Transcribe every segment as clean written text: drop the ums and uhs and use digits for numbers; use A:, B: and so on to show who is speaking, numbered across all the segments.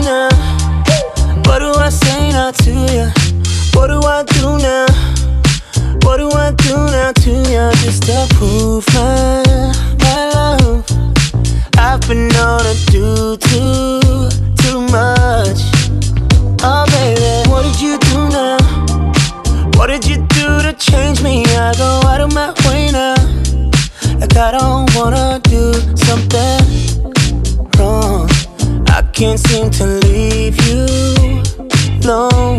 A: now? What do I say now to you? What do I do now? What do I do now to you? Just to prove my love. I've been known to do too much. Oh baby, what did you do now? What did you do to change me? I go out of my way now, like I don't wanna do something wrong. I can't seem to leave you alone.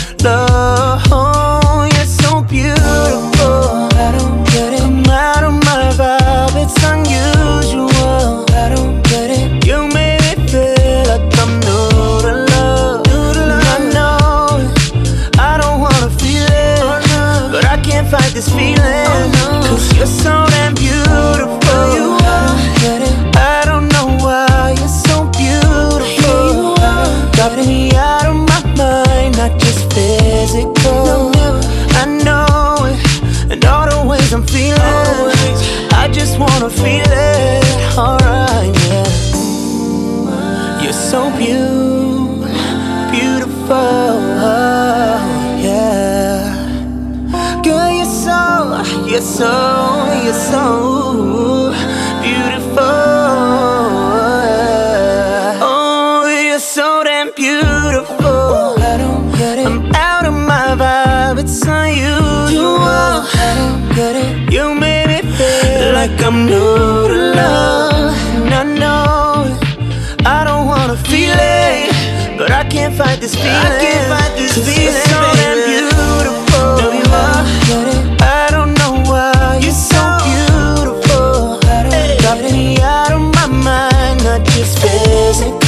A: Love, you're so beautiful. I don't get it. I'm out of my vibe, it's unusual. I don't get it. You made me feel like I'm new to love. I know it. I don't wanna feel it, but I can't fight this feeling. Cause you're so damn beautiful. I don't know why you're so beautiful. Got me out of my mind, not just physical. I know it, and all the ways I'm feeling, I just wanna feel it. Alright, yeah. You're so beautiful, yeah. Girl, you're so beautiful. Oh, you're so damn beautiful. I don't get it. I'm out of my vibe, it's unusual. I don't get it. You made me feel like I'm new to love. And I know it. I don't wanna feel it, but I can't fight this feeling. I can't fight this feeling. You're so damn beautiful. No, you are. I don't know why you're so beautiful. Got me out of my mind, not just physical.